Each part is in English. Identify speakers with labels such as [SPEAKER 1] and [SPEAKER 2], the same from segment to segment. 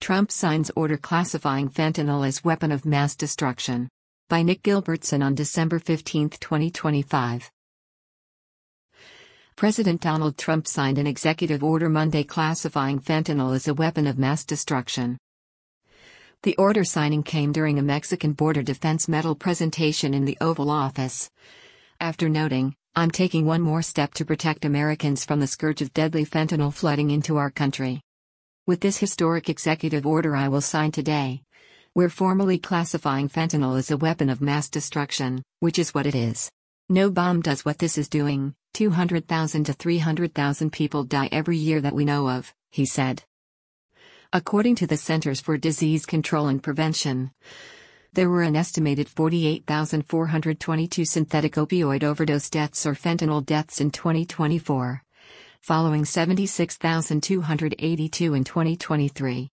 [SPEAKER 1] Trump signs order classifying fentanyl as weapon of mass destruction. By Nick Gilbertson on December 15, 2025. President Donald Trump signed an executive order Monday classifying fentanyl as a weapon of mass destruction. The order signing came during a Mexican border defense medal presentation in the Oval Office. After noting, "I'm taking one more step to protect Americans from the scourge of deadly fentanyl flooding into our country. With this historic executive order I will sign today, we're formally classifying fentanyl as a weapon of mass destruction, which is what it is. No bomb does what this is doing. 200,000 to 300,000 people die every year that we know of," he said. According to the Centers for Disease Control and Prevention, there were an estimated 48,422 synthetic opioid overdose deaths or fentanyl deaths in 2024, following 76,282 in 2023.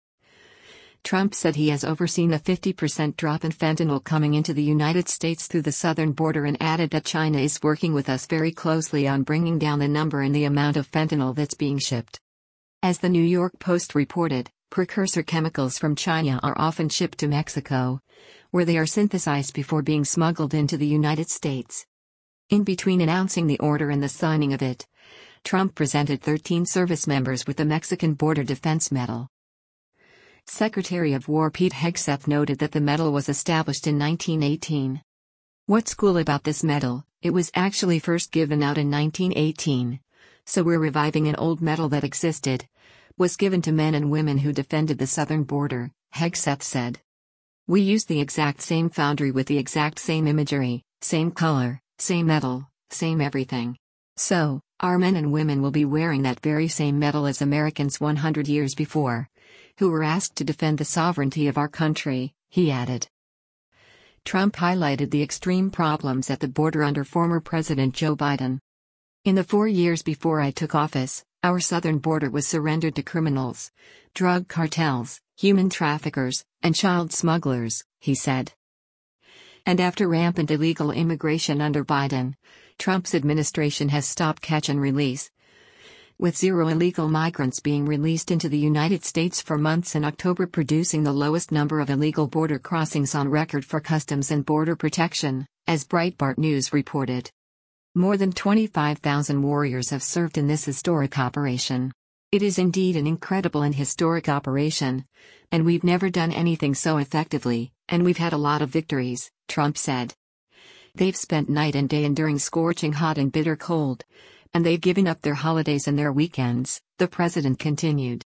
[SPEAKER 1] Trump said he has overseen a 50% drop in fentanyl coming into the United States through the southern border and added that China is working with us very closely on bringing down the number and the amount of fentanyl that's being shipped. As the New York Post reported, precursor chemicals from China are often shipped to Mexico, where they are synthesized before being smuggled into the United States. In between announcing the order and the signing of it, Trump presented 13 service members with the Mexican Border Defense Medal. Secretary of War Pete Hegseth noted that the medal was established in 1918. "What's cool about this medal, it was actually first given out in 1918, so we're reviving an old medal that existed, was given to men and women who defended the southern border," Hegseth said. "We used the exact same foundry with the exact same imagery, same color, same medal, same everything. So, our men and women will be wearing that very same medal as Americans 100 years before, who were asked to defend the sovereignty of our country," he added. Trump highlighted the extreme problems at the border under former President Joe Biden. "In the 4 years before I took office, our southern border was surrendered to criminals, drug cartels, human traffickers, and child smugglers," he said. And after rampant illegal immigration under Biden, Trump's administration has stopped catch and release, with 0 illegal migrants being released into the United States for months in October, producing the lowest number of illegal border crossings on record for Customs and Border Protection, as Breitbart News reported. More than 25,000 warriors have served in this historic operation. "It is indeed an incredible and historic operation, and we've never done anything so effectively, and we've had a lot of victories," Trump said. "They've spent night and day enduring scorching hot and bitter cold, and they've given up their holidays and their weekends," the president continued.